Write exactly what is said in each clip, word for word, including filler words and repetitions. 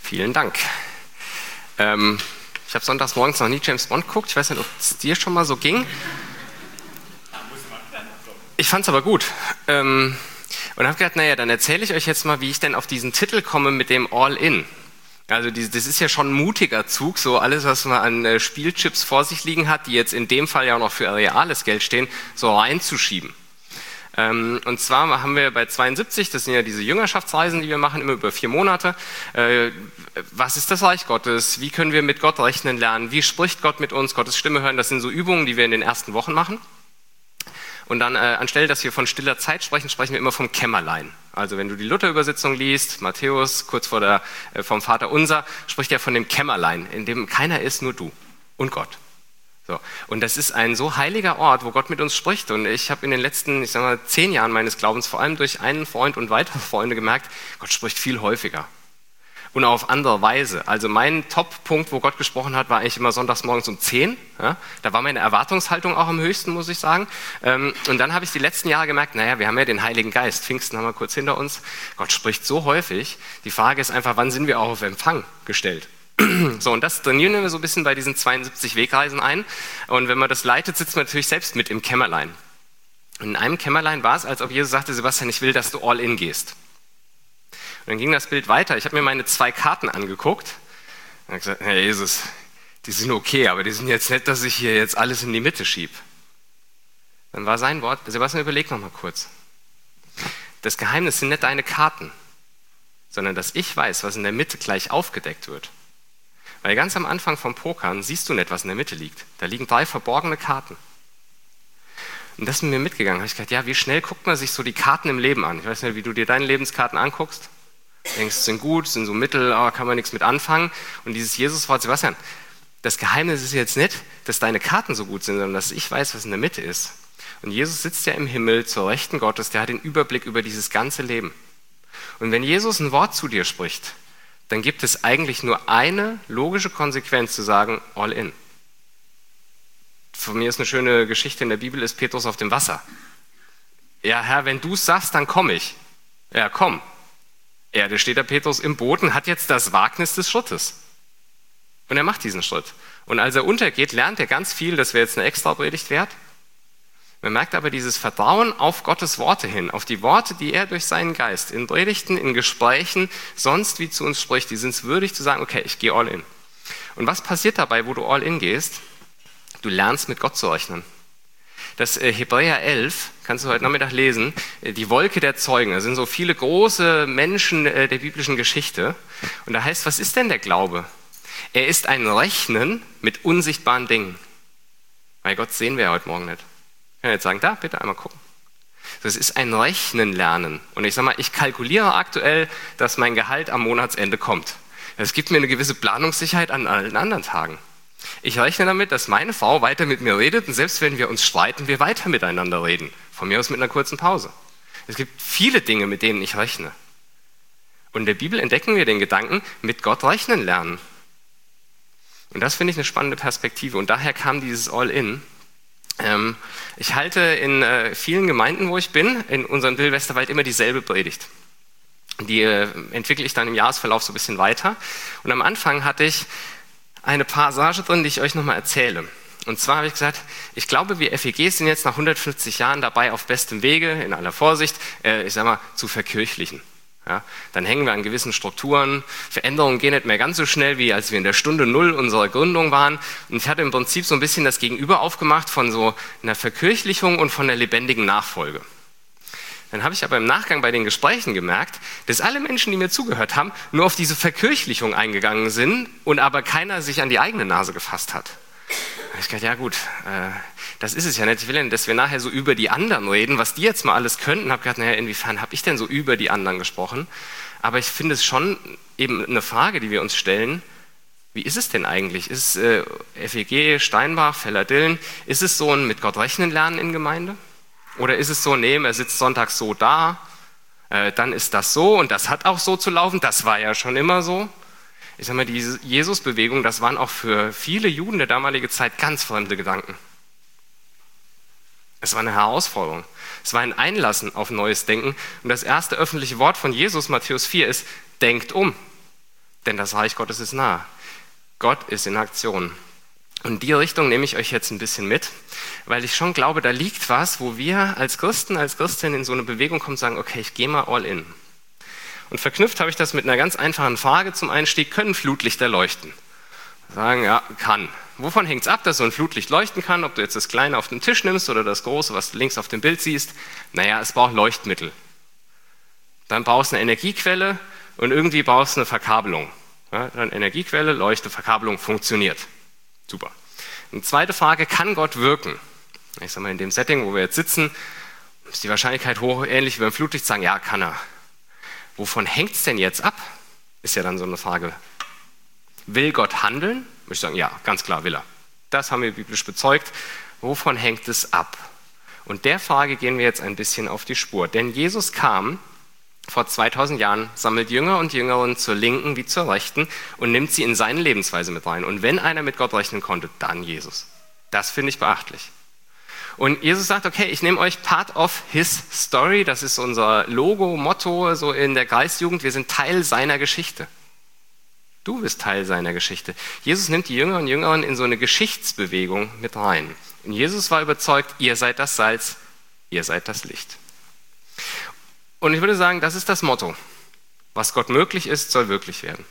Vielen Dank. Ähm, ich habe sonntags morgens noch nie James Bond geguckt. Ich weiß nicht, ob es dir schon mal so ging. Ich fand es aber gut. Ähm, und habe gedacht, naja, dann erzähle ich euch jetzt mal, wie ich denn auf diesen Titel komme mit dem All-In. Also die, das ist ja schon ein mutiger Zug, so alles, was man an äh, Spielchips vor sich liegen hat, die jetzt in dem Fall ja auch noch für reales Geld stehen, so reinzuschieben. Ähm, und zwar haben wir bei zweiundsiebzig, das sind ja diese Jüngerschaftsreisen, die wir machen, immer über vier Monate. Äh, was ist das Reich Gottes? Wie können wir mit Gott rechnen lernen? Wie spricht Gott mit uns? Gottes Stimme hören, das sind so Übungen, die wir in den ersten Wochen machen. Und dann äh, anstelle, dass wir von stiller Zeit sprechen, sprechen wir immer vom Kämmerlein. Also wenn du die Luther-Übersetzung liest, Matthäus, kurz vor der, äh, vom Vater Unser, spricht er von dem Kämmerlein, in dem keiner ist, nur du und Gott. So. Und das ist ein so heiliger Ort, wo Gott mit uns spricht. Und ich habe in den letzten, ich sag mal, zehn Jahren meines Glaubens vor allem durch einen Freund und weitere Freunde gemerkt, Gott spricht viel häufiger. Und auch auf andere Weise. Also mein Top-Punkt, wo Gott gesprochen hat, war eigentlich immer sonntags morgens um zehn. Ja, da war meine Erwartungshaltung auch am höchsten, muss ich sagen. Und dann habe ich die letzten Jahre gemerkt, naja, wir haben ja den Heiligen Geist. Pfingsten haben wir kurz hinter uns. Gott spricht so häufig. Die Frage ist einfach, wann sind wir auch auf Empfang gestellt? So, und das trainieren wir so ein bisschen bei diesen zweiundsiebzig Wegreisen ein. Und wenn man das leitet, sitzt man natürlich selbst mit im Kämmerlein. Und in einem Kämmerlein war es, als ob Jesus sagte, Sebastian, ich will, dass du all in gehst. Und dann ging das Bild weiter. Ich habe mir meine zwei Karten angeguckt und habe gesagt, Herr Jesus, die sind okay, aber die sind jetzt nicht, dass ich hier jetzt alles in die Mitte schiebe. Dann war sein Wort, Sebastian, überleg noch mal kurz. Das Geheimnis sind nicht deine Karten, sondern dass ich weiß, was in der Mitte gleich aufgedeckt wird. Weil ganz am Anfang vom Pokern siehst du nicht, was in der Mitte liegt. Da liegen drei verborgene Karten. Und das ist mit mir mitgegangen. Da habe ich gedacht, ja, wie schnell guckt man sich so die Karten im Leben an? Ich weiß nicht, wie du dir deine Lebenskarten anguckst. Du denkst, sind gut, sind so mittel, aber kann man nichts mit anfangen. Und dieses Jesuswort, Sebastian, das Geheimnis ist jetzt nicht, dass deine Karten so gut sind, sondern dass ich weiß, was in der Mitte ist. Und Jesus sitzt ja im Himmel zur Rechten Gottes, der hat den Überblick über dieses ganze Leben. Und wenn Jesus ein Wort zu dir spricht, dann gibt es eigentlich nur eine logische Konsequenz zu sagen, all in. Von mir ist eine schöne Geschichte in der Bibel, ist Petrus auf dem Wasser. Ja, Herr, wenn du es sagst, dann komme ich. Ja, komm. Ja, da steht der Petrus im Boot und hat jetzt das Wagnis des Schrittes. Und er macht diesen Schritt. Und als er untergeht, lernt er ganz viel, das wäre jetzt eine extra Predigt wert. Man merkt aber dieses Vertrauen auf Gottes Worte hin, auf die Worte, die er durch seinen Geist in Predigten, in Gesprächen, sonst wie zu uns spricht, die sind es würdig zu sagen, okay, ich gehe all in. Und was passiert dabei, wo du all in gehst? Du lernst mit Gott zu rechnen. Das äh, Hebräer elf, kannst du heute Nachmittag lesen, äh, die Wolke der Zeugen. Da sind so viele große Menschen äh, der biblischen Geschichte. Und da heißt, was ist denn der Glaube? Er ist ein Rechnen mit unsichtbaren Dingen. Weil Gott sehen wir ja heute Morgen nicht. Ich kann jetzt sagen, da, bitte einmal gucken. Das ist ein Rechnen lernen. Und ich sage mal, ich kalkuliere aktuell, dass mein Gehalt am Monatsende kommt. Das gibt mir eine gewisse Planungssicherheit an allen anderen Tagen. Ich rechne damit, dass meine Frau weiter mit mir redet und selbst wenn wir uns streiten, wir weiter miteinander reden. Von mir aus mit einer kurzen Pause. Es gibt viele Dinge, mit denen ich rechne. Und in der Bibel entdecken wir den Gedanken, mit Gott rechnen lernen. Und das finde ich eine spannende Perspektive. Und daher kam dieses All-In. Ähm, ich halte in äh, vielen Gemeinden, wo ich bin, in unserem Dill Westerwald immer dieselbe Predigt. Die äh, entwickle ich dann im Jahresverlauf so ein bisschen weiter. Und am Anfang hatte ich eine Passage drin, die ich euch nochmal erzähle. Und zwar habe ich gesagt, ich glaube, wir F E Gs sind jetzt nach hundertfünfzig Jahren dabei, auf bestem Wege, in aller Vorsicht, äh, ich sag mal, zu verkirchlichen. Ja, dann hängen wir an gewissen Strukturen. Veränderungen gehen nicht mehr ganz so schnell, wie als wir in der Stunde Null unserer Gründung waren. Und ich hatte im Prinzip so ein bisschen das Gegenüber aufgemacht von so einer Verkirchlichung und von der lebendigen Nachfolge. Dann habe ich aber im Nachgang bei den Gesprächen gemerkt, dass alle Menschen, die mir zugehört haben, nur auf diese Verkirchlichung eingegangen sind und aber keiner sich an die eigene Nase gefasst hat. Da habe ich gedacht, ja gut, äh, das ist es ja nicht. Ich will ja nicht, dass wir nachher so über die anderen reden, was die jetzt mal alles könnten. Ich habe gedacht, naja, inwiefern habe ich denn so über die anderen gesprochen? Aber ich finde es schon eben eine Frage, die wir uns stellen, wie ist es denn eigentlich? Ist äh, F E G, Steinbach, Fellerdillen, ist es so ein mit Gott rechnen lernen in Gemeinde? Oder ist es so, nee, er sitzt sonntags so da, äh, dann ist das so und das hat auch so zu laufen, das war ja schon immer so. Ich sage mal, diese Jesus-Bewegung, das waren auch für viele Juden der damaligen Zeit ganz fremde Gedanken. Es war eine Herausforderung. Es war ein Einlassen auf neues Denken. Und das erste öffentliche Wort von Jesus, Matthäus vier, ist, denkt um. denn das Reich Gottes ist nah. Gott ist in Aktion. Und in die Richtung nehme ich euch jetzt ein bisschen mit, weil ich schon glaube, da liegt was, wo wir als Christen, als Christin in so eine Bewegung kommen und sagen, okay, ich gehe mal all in. Und verknüpft habe ich das mit einer ganz einfachen Frage zum Einstieg: Können Flutlichter leuchten? Sagen, ja, kann. Wovon hängt es ab, dass so ein Flutlicht leuchten kann? Ob du jetzt das Kleine auf dem Tisch nimmst oder das Große, was du links auf dem Bild siehst. Naja, es braucht Leuchtmittel. Dann brauchst du eine Energiequelle und irgendwie brauchst du eine Verkabelung. Ja, dann Energiequelle, Leuchte, Verkabelung, funktioniert. Super. Eine zweite Frage: Kann Gott wirken? Ich sage mal, in dem Setting, wo wir jetzt sitzen, ist die Wahrscheinlichkeit hoch, ähnlich wie beim Flutlicht, sagen, ja, kann er. Wovon hängt es denn jetzt ab? Ist ja dann so eine Frage. Will Gott handeln? Würde ich sagen, ja, ganz klar will er. Das haben wir biblisch bezeugt. Wovon hängt es ab? Und der Frage gehen wir jetzt ein bisschen auf die Spur. Denn Jesus kam vor zweitausend Jahren, sammelt Jünger und Jüngerinnen zur Linken wie zur Rechten und nimmt sie in seine Lebensweise mit rein. Und wenn einer mit Gott rechnen konnte, dann Jesus. Das finde ich beachtlich. Und Jesus sagt, okay, ich nehme euch part of his story. Das ist unser Logo, Motto so in der Kreisjugend. Wir sind Teil seiner Geschichte. Du bist Teil seiner Geschichte. Jesus nimmt die Jünger und Jüngerinnen in so eine Geschichtsbewegung mit rein. Und Jesus war überzeugt, ihr seid das Salz, ihr seid das Licht. Und ich würde sagen, das ist das Motto. Was Gott möglich ist, soll wirklich werden.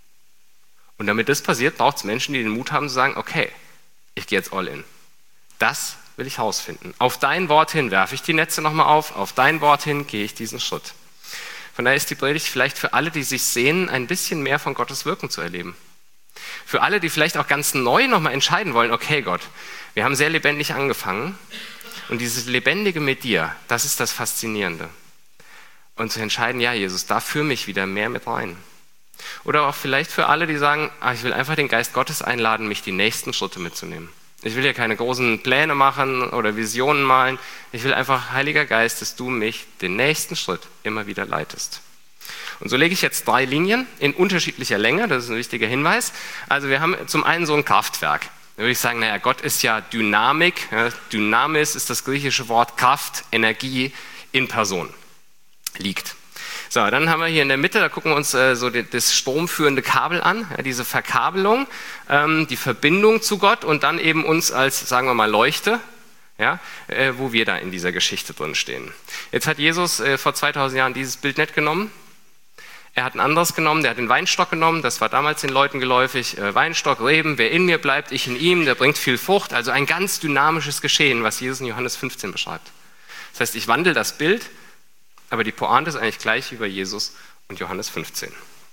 Und damit das passiert, braucht es Menschen, die den Mut haben zu sagen, okay, ich gehe jetzt all in. Das will ich herausfinden. Auf dein Wort hin werfe ich die Netze nochmal auf, auf dein Wort hin gehe ich diesen Schritt. Von daher ist die Predigt vielleicht für alle, die sich sehnen, ein bisschen mehr von Gottes Wirken zu erleben. Für alle, die vielleicht auch ganz neu nochmal entscheiden wollen, okay Gott, wir haben sehr lebendig angefangen und dieses Lebendige mit dir, das ist das Faszinierende. Und zu entscheiden, ja Jesus, da führ mich wieder mehr mit rein. Oder auch vielleicht für alle, die sagen, ah, ich will einfach den Geist Gottes einladen, mich die nächsten Schritte mitzunehmen. Ich will hier keine großen Pläne machen oder Visionen malen. Ich will einfach, Heiliger Geist, dass du mich den nächsten Schritt immer wieder leitest. Und so lege ich jetzt drei Linien in unterschiedlicher Länge, das ist ein wichtiger Hinweis. Also wir haben zum einen so ein Kraftwerk. Da würde ich sagen, naja, Gott ist ja Dynamik. Ja, Dynamis ist das griechische Wort Kraft, Energie in Person. Liegt. So, dann haben wir hier in der Mitte, da gucken wir uns äh, so die, das stromführende Kabel an, ja, diese Verkabelung, ähm, die Verbindung zu Gott und dann eben uns als, sagen wir mal, Leuchte, ja, äh, wo wir da in dieser Geschichte drin stehen. Jetzt hat Jesus äh, vor zweitausend Jahren dieses Bild nicht genommen. Er hat ein anderes genommen, der hat den Weinstock genommen, das war damals den Leuten geläufig. Äh, Weinstock, Reben, wer in mir bleibt, ich in ihm, der bringt viel Frucht. Also ein ganz dynamisches Geschehen, was Jesus in Johannes fünfzehn beschreibt. Das heißt, ich wandle das Bild, aber die Pointe ist eigentlich gleich wie bei Jesus und Johannes fünfzehn.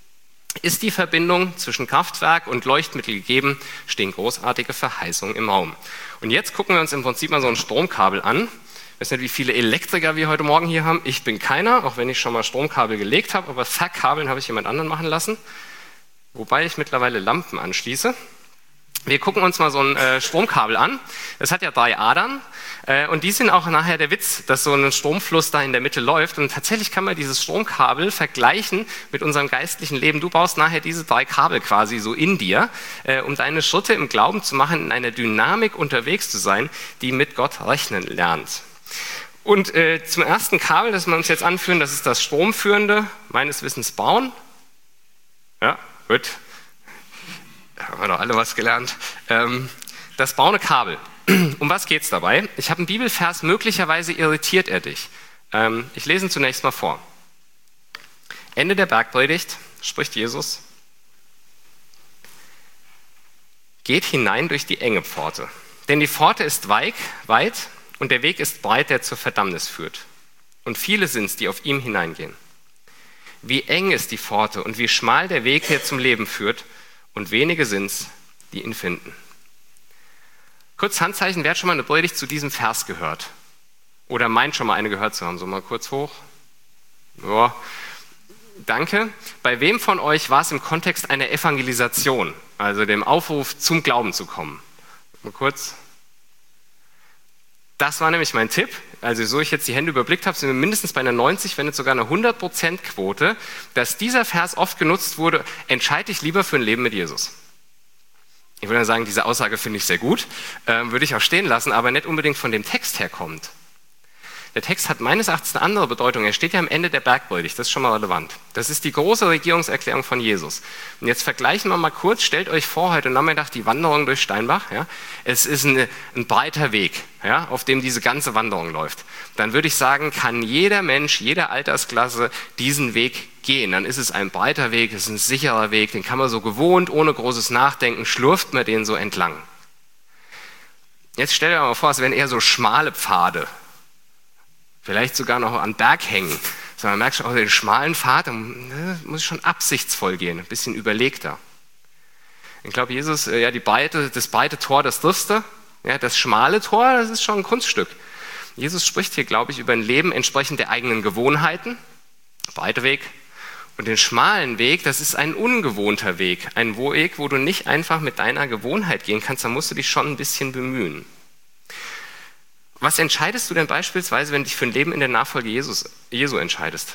Ist die Verbindung zwischen Kraftwerk und Leuchtmittel gegeben, stehen großartige Verheißungen im Raum. Und jetzt gucken wir uns im Prinzip mal so ein Stromkabel an. Ich weiß nicht, wie viele Elektriker wir heute Morgen hier haben. Ich bin keiner, auch wenn ich schon mal Stromkabel gelegt habe, aber Verkabeln habe ich jemand anderen machen lassen. Wobei ich mittlerweile Lampen anschließe. Wir gucken uns mal so ein äh, Stromkabel an. Das hat ja drei Adern äh, und die sind auch nachher der Witz, dass so ein Stromfluss da in der Mitte läuft. Und tatsächlich kann man dieses Stromkabel vergleichen mit unserem geistlichen Leben. Du brauchst nachher diese drei Kabel quasi so in dir, äh, um deine Schritte im Glauben zu machen, in einer Dynamik unterwegs zu sein, die mit Gott rechnen lernt. Und äh, zum ersten Kabel, das wir uns jetzt anführen, das ist das stromführende, meines Wissens Braun. Ja, gut. Da haben wir doch alle was gelernt. Ähm, das braune Kabel. Um was geht es dabei? Ich habe einen Bibelvers, möglicherweise irritiert er dich. Ähm, ich lese ihn zunächst mal vor. Ende der Bergpredigt spricht Jesus: Geht hinein durch die enge Pforte, denn die Pforte ist weit, weit und der Weg ist breit, der zur Verdammnis führt. Und viele sind es, die auf ihm hineingehen. Wie eng ist die Pforte und wie schmal der Weg, der zum Leben führt, und wenige sind es, die ihn finden. Kurz Handzeichen, wer hat schon mal eine Predigt zu diesem Vers gehört? Oder meint schon mal eine gehört zu haben? So mal kurz hoch. Ja, danke. Bei wem von euch war es im Kontext einer Evangelisation, also dem Aufruf zum Glauben zu kommen? Mal kurz. Das war nämlich mein Tipp. Also so ich jetzt die Hände überblickt habe, sind wir mindestens bei einer neunzig, wenn nicht sogar einer hundert Prozent Quote, dass dieser Vers oft genutzt wurde: Entscheide dich lieber für ein Leben mit Jesus. Ich würde sagen, diese Aussage finde ich sehr gut, äh, würde ich auch stehen lassen, aber nicht unbedingt von dem Text herkommt. Der Text hat meines Erachtens eine andere Bedeutung. Er steht ja am Ende der Bergpredigt, das ist schon mal relevant. Das ist die große Regierungserklärung von Jesus. Und jetzt vergleichen wir mal kurz, stellt euch vor, heute Nachmittag die Wanderung durch Steinbach. Ja? Es ist ein, ein breiter Weg, ja, auf dem diese ganze Wanderung läuft. Dann würde ich sagen, kann jeder Mensch, jede Altersklasse diesen Weg gehen. Dann ist es ein breiter Weg, es ist ein sicherer Weg, den kann man so gewohnt, ohne großes Nachdenken, schlurft man den so entlang. Jetzt stellt euch mal vor, es wären eher so schmale Pfade, vielleicht sogar noch an Berg hängen. So, man merkt schon, auch den schmalen Pfad, da muss schon absichtsvoll gehen, ein bisschen überlegter. Ich glaube, Jesus, ja, die breite, das breite Tor, das triffste, ja, das schmale Tor, das ist schon ein Kunststück. Jesus spricht hier, glaube ich, über ein Leben entsprechend der eigenen Gewohnheiten, breiter Weg. Und den schmalen Weg, das ist ein ungewohnter Weg, ein Weg, wo du nicht einfach mit deiner Gewohnheit gehen kannst, da musst du dich schon ein bisschen bemühen. Was entscheidest du denn beispielsweise, wenn du dich für ein Leben in der Nachfolge Jesus, Jesu entscheidest?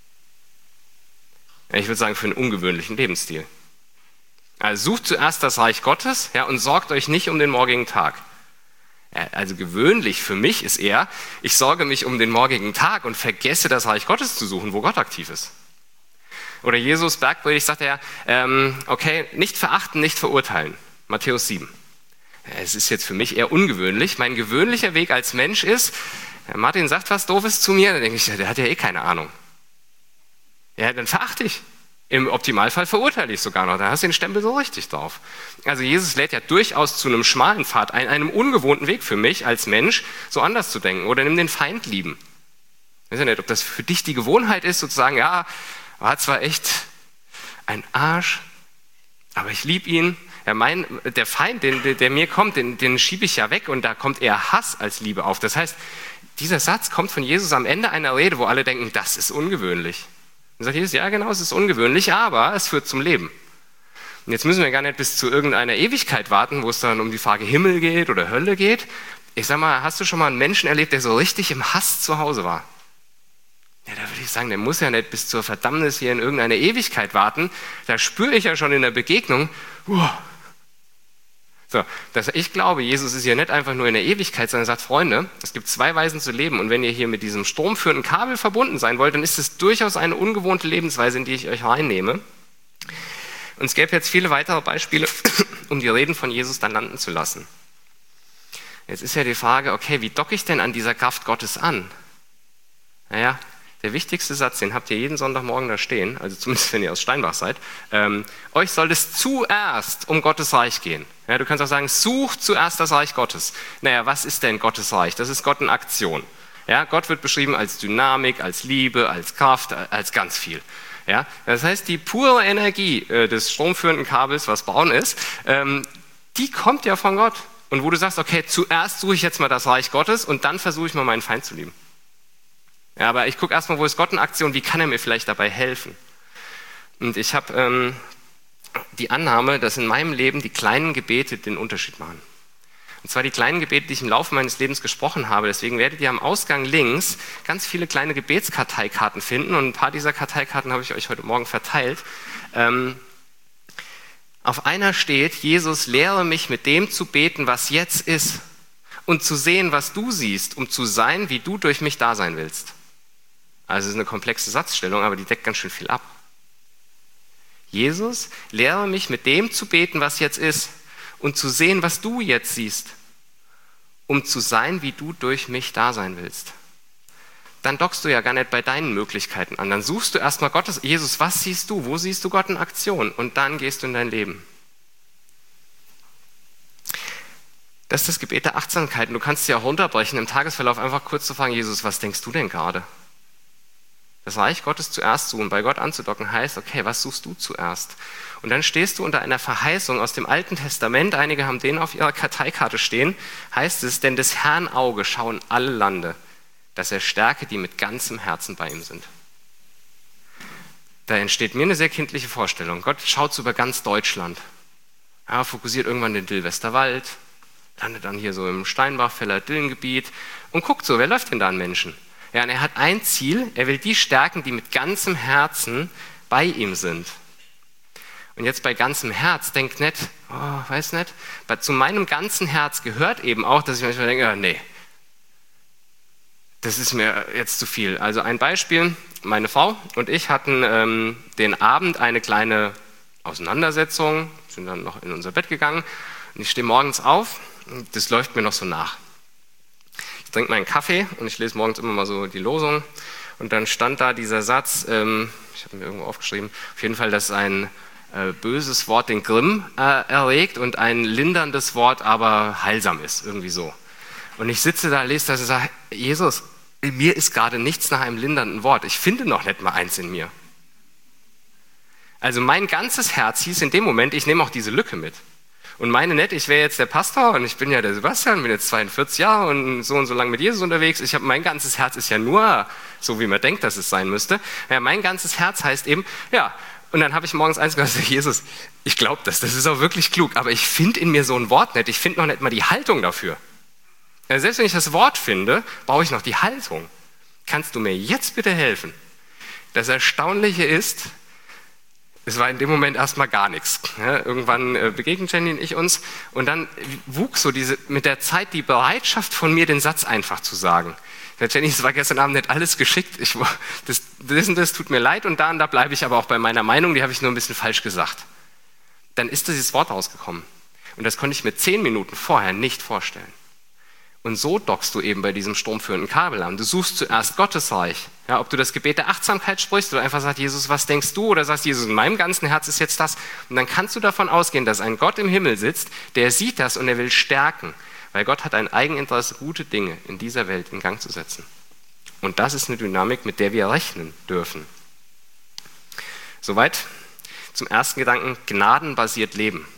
Ich würde sagen, für einen ungewöhnlichen Lebensstil. Also sucht zuerst das Reich Gottes, ja, und sorgt euch nicht um den morgigen Tag. Ja, also gewöhnlich für mich ist eher, ich sorge mich um den morgigen Tag und vergesse das Reich Gottes zu suchen, wo Gott aktiv ist. Oder Jesus Bergpredigt sagt er, ähm, okay, nicht verachten, nicht verurteilen. Matthäus sieben. Es ist jetzt für mich eher ungewöhnlich. Mein gewöhnlicher Weg als Mensch ist, Martin sagt was Doofes zu mir, dann denke ich, der hat ja eh keine Ahnung. Ja, dann verachte ich. Im Optimalfall verurteile ich sogar noch. Da hast du den Stempel so richtig drauf. Also Jesus lädt ja durchaus zu einem schmalen Pfad ein, einem ungewohnten Weg für mich als Mensch, so anders zu denken. Oder nimm den Feind lieben. Ich weiß ja nicht, ob das für dich die Gewohnheit ist, sozusagen, ja, war zwar echt ein Arsch, aber ich liebe ihn. Ja, mein, der Feind, den, der, der mir kommt, den, den schiebe ich ja weg und da kommt eher Hass als Liebe auf. Das heißt, dieser Satz kommt von Jesus am Ende einer Rede, wo alle denken, das ist ungewöhnlich. Und sagt Jesus, ja genau, es ist ungewöhnlich, aber es führt zum Leben. Und jetzt müssen wir gar nicht bis zu irgendeiner Ewigkeit warten, wo es dann um die Frage Himmel geht oder Hölle geht. Ich sag mal, hast du schon mal einen Menschen erlebt, der so richtig im Hass zu Hause war? Ja, da würde ich sagen, der muss ja nicht bis zur Verdammnis hier in irgendeiner Ewigkeit warten. Da spüre ich ja schon in der Begegnung, uh. So, dass ich glaube, Jesus ist hier nicht einfach nur in der Ewigkeit, sondern sagt, Freunde, es gibt zwei Weisen zu leben und wenn ihr hier mit diesem stromführenden Kabel verbunden sein wollt, dann ist es durchaus eine ungewohnte Lebensweise, in die ich euch reinnehme. Und es gäbe jetzt viele weitere Beispiele, um die Reden von Jesus dann landen zu lassen. Jetzt ist ja die Frage, okay, wie docke ich denn an dieser Kraft Gottes an? Naja, der wichtigste Satz, den habt ihr jeden Sonntagmorgen da stehen, also zumindest wenn ihr aus Steinbach seid, ähm, euch soll es zuerst um Gottes Reich gehen. Ja, du kannst auch sagen, sucht zuerst das Reich Gottes. Naja, was ist denn Gottes Reich? Das ist Gott in Aktion. Ja, Gott wird beschrieben als Dynamik, als Liebe, als Kraft, als ganz viel. Ja, das heißt, die pure Energie äh, des stromführenden Kabels, was braun ist, ähm, die kommt ja von Gott. Und wo du sagst, okay, zuerst suche ich jetzt mal das Reich Gottes und dann versuche ich mal meinen Feind zu lieben. Ja, aber ich gucke erstmal, wo ist Gott in Aktion, wie kann er mir vielleicht dabei helfen? Und ich habe ähm, die Annahme, dass in meinem Leben die kleinen Gebete den Unterschied machen. Und zwar die kleinen Gebete, die ich im Laufe meines Lebens gesprochen habe. Deswegen werdet ihr am Ausgang links ganz viele kleine Gebetskarteikarten finden und ein paar dieser Karteikarten habe ich euch heute Morgen verteilt. Ähm, auf einer steht, Jesus, lehre mich mit dem zu beten, was jetzt ist und zu sehen, was du siehst, um zu sein, wie du durch mich da sein willst. Also es ist eine komplexe Satzstellung, aber die deckt ganz schön viel ab. Jesus, lehre mich mit dem zu beten, was jetzt ist und zu sehen, was du jetzt siehst, um zu sein, wie du durch mich da sein willst. Dann dockst du ja gar nicht bei deinen Möglichkeiten an. Dann suchst du erstmal Gottes, Jesus, was siehst du? Wo siehst du Gott in Aktion? Und dann gehst du in dein Leben. Das ist das Gebet der Achtsamkeit. Und du kannst sie auch runterbrechen, im Tagesverlauf einfach kurz zu fragen, Jesus, was denkst du denn gerade? Das Reich Gottes zuerst suchen, bei Gott anzudocken, heißt, okay, was suchst du zuerst? Und dann stehst du unter einer Verheißung aus dem Alten Testament, einige haben den auf ihrer Karteikarte stehen, heißt es, denn des Herrn Auge schauen alle Lande, dass er stärke, die mit ganzem Herzen bei ihm sind. Da entsteht mir eine sehr kindliche Vorstellung. Gott schaut so über ganz Deutschland, ja, fokussiert irgendwann den Dillwesterwald, landet dann hier so im Steinbach-Feller-Dillen-Gebiet und guckt so, wer läuft denn da an Menschen? Ja, und er hat ein Ziel, er will die stärken, die mit ganzem Herzen bei ihm sind. Und jetzt bei ganzem Herz, denkt nicht, oh, weiß nicht, zu meinem ganzen Herz gehört eben auch, dass ich manchmal denke, oh, nee, das ist mir jetzt zu viel. Also ein Beispiel, meine Frau und ich hatten ähm, den Abend eine kleine Auseinandersetzung, sind dann noch in unser Bett gegangen und ich stehe morgens auf und das läuft mir noch so nach. Ich trinke meinen Kaffee und ich lese morgens immer mal so die Losung und dann stand da dieser Satz, ähm, ich habe mir irgendwo aufgeschrieben, auf jeden Fall, dass ein äh, böses Wort den Grimm äh, erregt und ein linderndes Wort aber heilsam ist, irgendwie so. Und ich sitze da, lese das und sage, Jesus, in mir ist gerade nichts nach einem lindernden Wort. Ich finde noch nicht mal eins in mir. Also mein ganzes Herz hieß in dem Moment, ich nehme auch diese Lücke mit. Und meine nicht, ich wäre jetzt der Pastor und ich bin ja der Sebastian, bin jetzt zweiundvierzig Jahre und so und so lange mit Jesus unterwegs. Ich habe, mein ganzes Herz ist ja nur so, wie man denkt, dass es sein müsste. Ja, mein ganzes Herz heißt eben, ja, und dann habe ich morgens eins gesagt, Jesus, ich glaube das, das ist auch wirklich klug, aber ich finde in mir so ein Wort nicht, ich finde noch nicht mal die Haltung dafür. Ja, selbst wenn ich das Wort finde, brauche ich noch die Haltung. Kannst du mir jetzt bitte helfen? Das Erstaunliche ist, es war in dem Moment erstmal gar nichts. Ja, irgendwann äh, begegnen Jenny und ich uns und dann wuchs so diese, mit der Zeit die Bereitschaft von mir, den Satz einfach zu sagen. Ja, Jenny, es war gestern Abend nicht alles geschickt, ich, das, das und das tut mir leid und da und da bleibe ich aber auch bei meiner Meinung, die habe ich nur ein bisschen falsch gesagt. Dann ist dieses Wort rausgekommen und das konnte ich mir zehn Minuten vorher nicht vorstellen. Und so dockst du eben bei diesem stromführenden Kabel an. Du suchst zuerst Gottes Reich. Ja, ob du das Gebet der Achtsamkeit sprichst oder einfach sagst, Jesus, was denkst du? Oder sagst, Jesus, in meinem ganzen Herz ist jetzt das. Und dann kannst du davon ausgehen, dass ein Gott im Himmel sitzt, der sieht das und er will stärken. Weil Gott hat ein Eigeninteresse, gute Dinge in dieser Welt in Gang zu setzen. Und das ist eine Dynamik, mit der wir rechnen dürfen. Soweit zum ersten Gedanken, gnadenbasiert leben.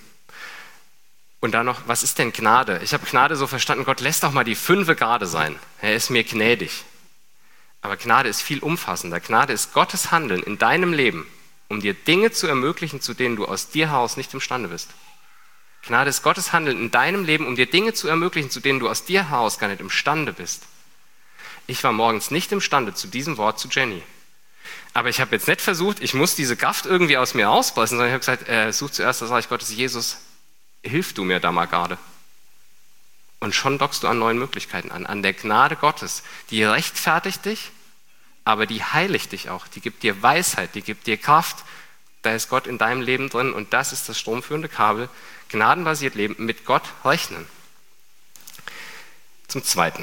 Und dann noch, was ist denn Gnade? Ich habe Gnade so verstanden, Gott lässt doch mal die Fünfe gerade sein. Er ist mir gnädig. Aber Gnade ist viel umfassender. Gnade ist Gottes Handeln in deinem Leben, um dir Dinge zu ermöglichen, zu denen du aus dir heraus nicht imstande bist. Gnade ist Gottes Handeln in deinem Leben, um dir Dinge zu ermöglichen, zu denen du aus dir heraus gar nicht imstande bist. Ich war morgens nicht imstande zu diesem Wort zu Jenny. Aber ich habe jetzt nicht versucht, ich muss diese Kraft irgendwie aus mir rauspressen, sondern ich habe gesagt, äh, such zuerst das Reich Gottes, Jesus, hilf du mir da mal gerade. Und schon dockst du an neuen Möglichkeiten an, an der Gnade Gottes, die rechtfertigt dich, aber die heiligt dich auch, die gibt dir Weisheit, die gibt dir Kraft, da ist Gott in deinem Leben drin und das ist das stromführende Kabel, gnadenbasiert leben, mit Gott rechnen. Zum Zweiten,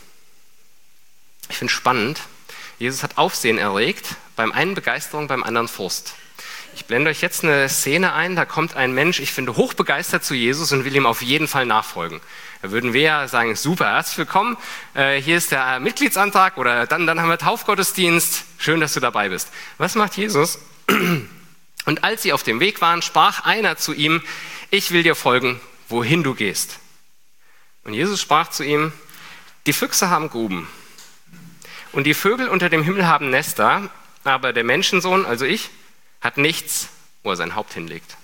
ich finde spannend, Jesus hat Aufsehen erregt, beim einen Begeisterung, beim anderen Frust. Ich blende euch jetzt eine Szene ein, da kommt ein Mensch, ich finde, hochbegeistert zu Jesus und will ihm auf jeden Fall nachfolgen. Da würden wir ja sagen, super, herzlich willkommen, äh, hier ist der Mitgliedsantrag oder dann, dann haben wir Taufgottesdienst, schön, dass du dabei bist. Was macht Jesus? Und als sie auf dem Weg waren, sprach einer zu ihm, ich will dir folgen, wohin du gehst. Und Jesus sprach zu ihm, die Füchse haben Gruben und die Vögel unter dem Himmel haben Nester, aber der Menschensohn, also ich, hat nichts, wo er sein Haupt hinlegt.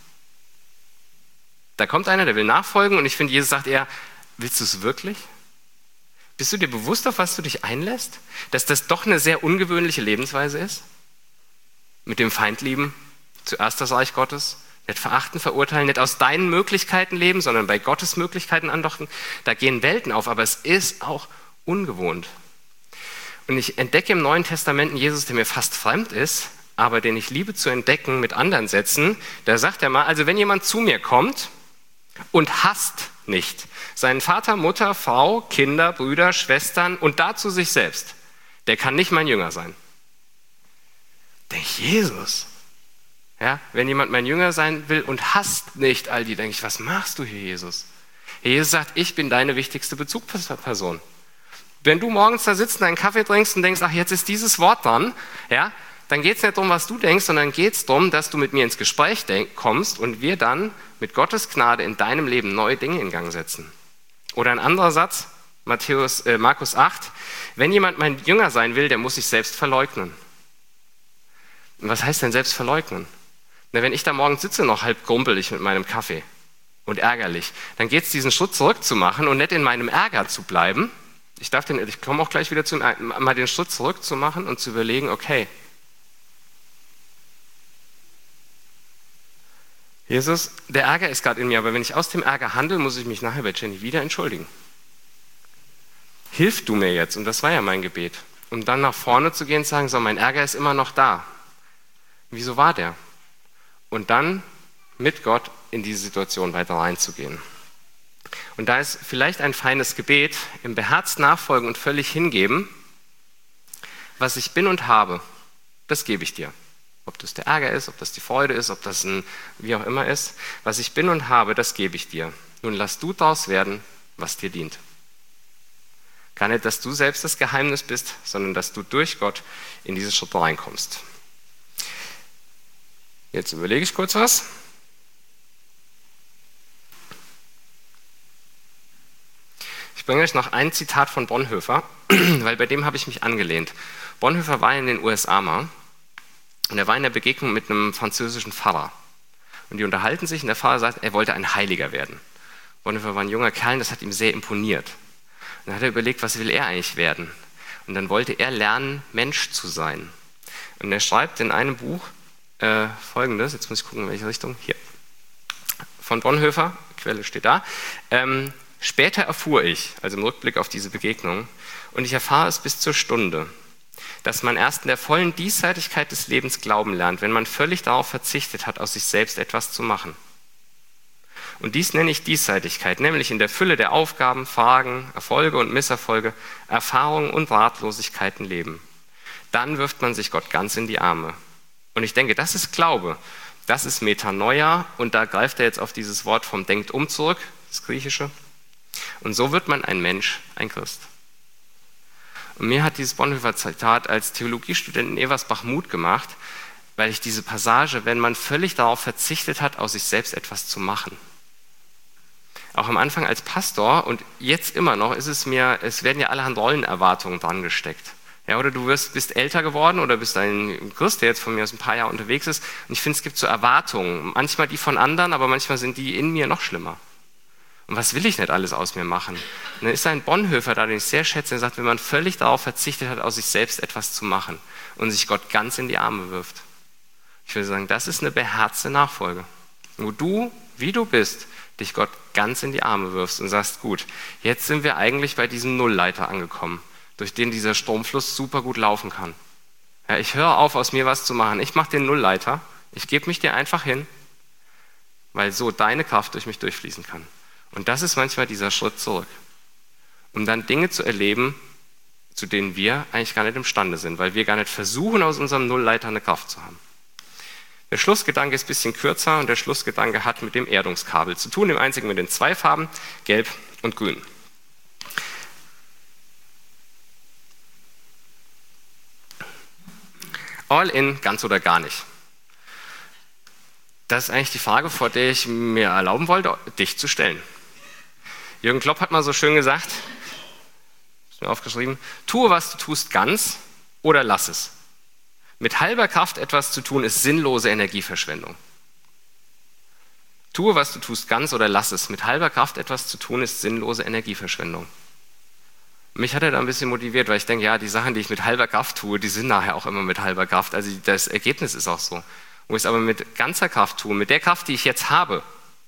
Da kommt einer, der will nachfolgen und ich finde, Jesus sagt eher, willst du es wirklich? Bist du dir bewusst, auf was du dich einlässt? Dass das doch eine sehr ungewöhnliche Lebensweise ist? Mit dem Feind lieben, zuerst das Reich Gottes, nicht verachten, verurteilen, nicht aus deinen Möglichkeiten leben, sondern bei Gottes Möglichkeiten andocken. Da gehen Welten auf, aber es ist auch ungewohnt. Und ich entdecke im Neuen Testament einen Jesus, der mir fast fremd ist, aber den ich liebe zu entdecken mit anderen Sätzen. Da sagt er mal, also wenn jemand zu mir kommt und hasst nicht seinen Vater, Mutter, Frau, Kinder, Brüder, Schwestern und dazu sich selbst, der kann nicht mein Jünger sein. Denke ich, Jesus. Ja, wenn jemand mein Jünger sein will und hasst nicht all die, denke ich, was machst du hier, Jesus? Jesus sagt, ich bin deine wichtigste Bezugsperson. Wenn du morgens da sitzt und einen Kaffee trinkst und denkst, ach, jetzt ist dieses Wort dran, ja, dann geht es nicht darum, was du denkst, sondern geht es darum, dass du mit mir ins Gespräch denk- kommst und wir dann mit Gottes Gnade in deinem Leben neue Dinge in Gang setzen. Oder ein anderer Satz, Matthäus, äh, Markus acht, wenn jemand mein Jünger sein will, der muss sich selbst verleugnen. Und was heißt denn selbst verleugnen? Na, wenn ich da morgen sitze, noch halb grumpelig mit meinem Kaffee und ärgerlich, dann geht es diesen Schritt zurückzumachen und nicht in meinem Ärger zu bleiben. Ich darf den, ich komme auch gleich wieder zu, mal den Schritt zurückzumachen und zu überlegen, okay, Jesus, der Ärger ist gerade in mir, aber wenn ich aus dem Ärger handle, muss ich mich nachher bei Jenny wieder entschuldigen. hilf du mir jetzt. Und das war ja mein Gebet. Um dann nach vorne zu gehen und zu sagen, so, mein Ärger ist immer noch da. Wieso war der? Und dann mit Gott in diese Situation weiter reinzugehen. Und da ist vielleicht ein feines Gebet, im beherzt nachfolgen und völlig hingeben, was ich bin und habe, das gebe ich dir. Ob das der Ärger ist, ob das die Freude ist, ob das ein wie auch immer ist. Was ich bin und habe, das gebe ich dir. Nun lass du daraus werden, was dir dient. Gar nicht, dass du selbst das Geheimnis bist, sondern dass du durch Gott in diese Schritte reinkommst. Jetzt überlege ich kurz was. Ich bringe euch noch ein Zitat von Bonhoeffer, weil bei dem habe ich mich angelehnt. Bonhoeffer war in den U S A mal und er war in der Begegnung mit einem französischen Pfarrer. Und die unterhalten sich und der Pfarrer sagt, er wollte ein Heiliger werden. Bonhoeffer war ein junger Kerl, das hat ihm sehr imponiert. Und dann hat er überlegt, was will er eigentlich werden? Und dann wollte er lernen, Mensch zu sein. Und er schreibt in einem Buch äh, Folgendes, jetzt muss ich gucken, in welche Richtung, hier, von Bonhoeffer, Quelle steht da, ähm, später erfuhr ich, also im Rückblick auf diese Begegnung, und ich erfahre es bis zur Stunde, dass man erst in der vollen Diesseitigkeit des Lebens glauben lernt, wenn man völlig darauf verzichtet hat, aus sich selbst etwas zu machen. Und dies nenne ich Diesseitigkeit, nämlich in der Fülle der Aufgaben, Fragen, Erfolge und Misserfolge, Erfahrungen und Ratlosigkeiten leben. Dann wirft man sich Gott ganz in die Arme. Und ich denke, das ist Glaube, das ist Metanoia und da greift er jetzt auf dieses Wort vom Denkt um zurück, das Griechische. Und so wird man ein Mensch, ein Christ. Und mir hat dieses Bonhoeffer-Zitat als Theologiestudent in Eversbach Mut gemacht, weil ich diese Passage, wenn man völlig darauf verzichtet hat, aus sich selbst etwas zu machen. Auch am Anfang als Pastor und jetzt immer noch ist es mir, es werden ja allerhand Rollenerwartungen dran gesteckt. Ja, oder du wirst, bist älter geworden oder bist ein Christ, der jetzt von mir aus ein paar Jahre unterwegs ist. Und ich finde, es gibt so Erwartungen, manchmal die von anderen, aber manchmal sind die in mir noch schlimmer. Und was will ich nicht alles aus mir machen? Und dann ist ein Bonhoeffer da, den ich sehr schätze, der sagt, wenn man völlig darauf verzichtet hat, aus sich selbst etwas zu machen und sich Gott ganz in die Arme wirft. Ich würde sagen, das ist eine beherzte Nachfolge. Wo du, wie du bist, dich Gott ganz in die Arme wirfst und sagst, gut, jetzt sind wir eigentlich bei diesem Nullleiter angekommen, durch den dieser Stromfluss super gut laufen kann. Ja, ich höre auf, aus mir was zu machen. Ich mache den Nullleiter. Ich gebe mich dir einfach hin, weil so deine Kraft durch mich durchfließen kann. Und das ist manchmal dieser Schritt zurück, um dann Dinge zu erleben, zu denen wir eigentlich gar nicht imstande sind, weil wir gar nicht versuchen, aus unserem Nullleiter eine Kraft zu haben. Der Schlussgedanke ist ein bisschen kürzer und der Schlussgedanke hat mit dem Erdungskabel zu tun, dem einzigen mit den zwei Farben, Gelb und Grün. All in, ganz oder gar nicht. Das ist eigentlich die Frage, vor der ich mir erlauben wollte, dich zu stellen. Jürgen Klopp hat mal so schön gesagt, ist mir aufgeschrieben, tue, was du tust, ganz oder lass es. Mit halber Kraft etwas zu tun, ist sinnlose Energieverschwendung. Tue, was du tust, ganz oder lass es. Mit halber Kraft etwas zu tun, ist sinnlose Energieverschwendung. Mich hat er da ein bisschen motiviert, weil ich denke, ja, die Sachen, die ich mit halber Kraft tue, die sind nachher auch immer mit halber Kraft. Also das Ergebnis ist auch so. Wo ich es aber mit ganzer Kraft tue, mit der Kraft, die ich jetzt habe,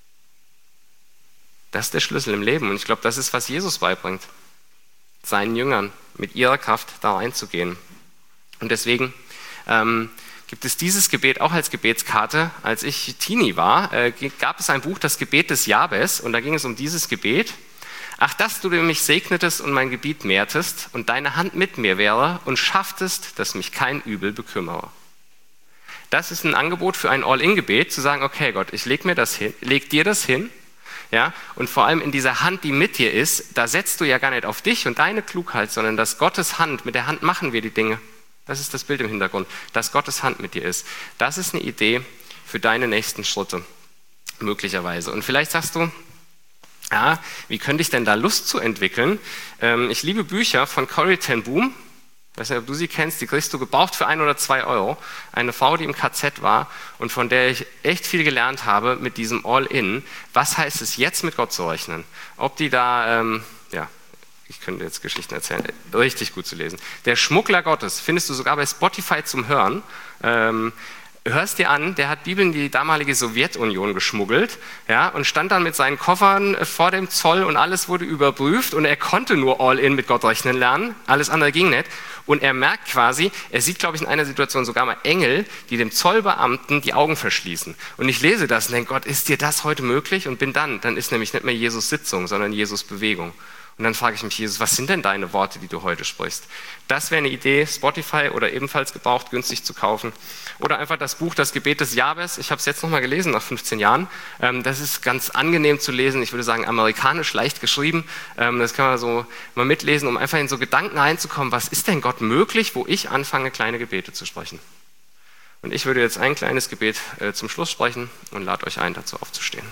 das ist der Schlüssel im Leben. Und ich glaube, das ist, was Jesus beibringt, seinen Jüngern mit ihrer Kraft da reinzugehen. Und deswegen ähm, gibt es dieses Gebet auch als Gebetskarte. Als ich Teenie war, äh, gab es ein Buch, das Gebet des Jabes, und da ging es um dieses Gebet. Ach, dass du mich segnetest und mein Gebiet mehrtest und deine Hand mit mir wäre und schafftest, dass mich kein Übel bekümmere. Das ist ein Angebot für ein All-in-Gebet, zu sagen, okay Gott, ich leg mir das hin, leg dir das hin, ja, und vor allem in dieser Hand, die mit dir ist, da setzt du ja gar nicht auf dich und deine Klugheit, sondern dass Gottes Hand, mit der Hand machen wir die Dinge. Das ist das Bild im Hintergrund, dass Gottes Hand mit dir ist. Das ist eine Idee für deine nächsten Schritte, möglicherweise. Und vielleicht sagst du, ja, wie könnte ich denn da Lust zu entwickeln? Ähm, ich liebe Bücher von Corrie ten Boom. Ich weiß nicht, ob du sie kennst, die kriegst du gebraucht für ein oder zwei Euro. Eine Frau, die im K Z war und von der ich echt viel gelernt habe mit diesem All-In. Was heißt es, jetzt mit Gott zu rechnen? Ob die da, ähm, ja, ich könnte jetzt Geschichten erzählen, richtig gut zu lesen. Der Schmuggler Gottes findest du sogar bei Spotify zum Hören. Ähm, hörst dir an, der hat Bibeln in die damalige Sowjetunion geschmuggelt, ja, und stand dann mit seinen Koffern vor dem Zoll und alles wurde überprüft und er konnte nur All-in mit Gott rechnen lernen, alles andere ging nicht. Und er merkt quasi, er sieht, glaube ich, in einer Situation sogar mal Engel, die dem Zollbeamten die Augen verschließen. Und ich lese das und denke, Gott, ist dir das heute möglich? Und bin dann, dann ist nämlich nicht mehr Jesus Sitzung, sondern Jesus Bewegung. Und dann frage ich mich, Jesus, was sind denn deine Worte, die du heute sprichst? Das wäre eine Idee, Spotify oder ebenfalls gebraucht, günstig zu kaufen. Oder einfach das Buch Das Gebet des Jabes. Ich habe es jetzt nochmal gelesen, nach fünfzehn Jahren. Das ist ganz angenehm zu lesen. Ich würde sagen, amerikanisch leicht geschrieben. Das kann man so mal mitlesen, um einfach in so Gedanken reinzukommen, was ist denn Gott möglich, wo ich anfange, kleine Gebete zu sprechen. Und ich würde jetzt ein kleines Gebet zum Schluss sprechen und lade euch ein, dazu aufzustehen.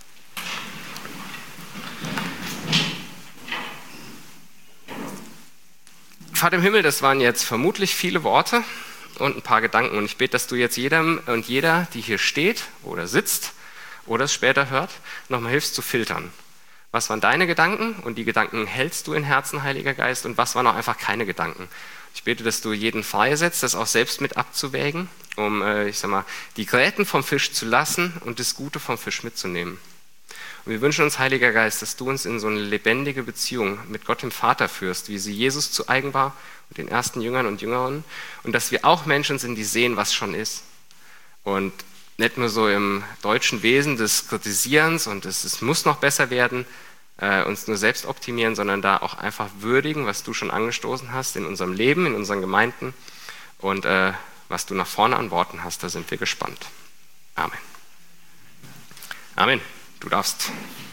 Vater im Himmel, das waren jetzt vermutlich viele Worte und ein paar Gedanken. Und ich bete, dass du jetzt jedem und jeder, die hier steht oder sitzt oder es später hört, nochmal hilfst zu filtern. Was waren deine Gedanken und die Gedanken hältst du in Herzen, Heiliger Geist, und was waren auch einfach keine Gedanken? Ich bete, dass du jeden freisetzt, das auch selbst mit abzuwägen, um, äh, ich sag mal, die Gräten vom Fisch zu lassen und das Gute vom Fisch mitzunehmen. Und wir wünschen uns, Heiliger Geist, dass du uns in so eine lebendige Beziehung mit Gott dem Vater führst, wie sie Jesus zu eigen war und den ersten Jüngern und Jüngerinnen. Und dass wir auch Menschen sind, die sehen, was schon ist. Und nicht nur so im deutschen Wesen des Kritisierens und des, es muss noch besser werden, äh, uns nur selbst optimieren, sondern da auch einfach würdigen, was du schon angestoßen hast in unserem Leben, in unseren Gemeinden. Und äh, was du nach vorne an Worten hast, da sind wir gespannt. Amen. Amen. Du darfst.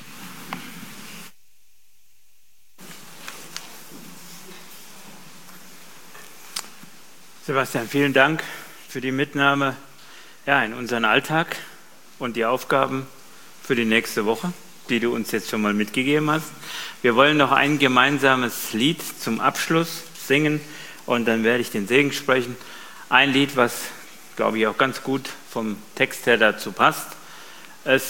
Sebastian, vielen Dank für die Mitnahme ja, in unseren Alltag und die Aufgaben für die nächste Woche, die du uns jetzt schon mal mitgegeben hast. Wir wollen noch ein gemeinsames Lied zum Abschluss singen und dann werde ich den Segen sprechen. Ein Lied, was, glaube ich, auch ganz gut vom Text her dazu passt. Es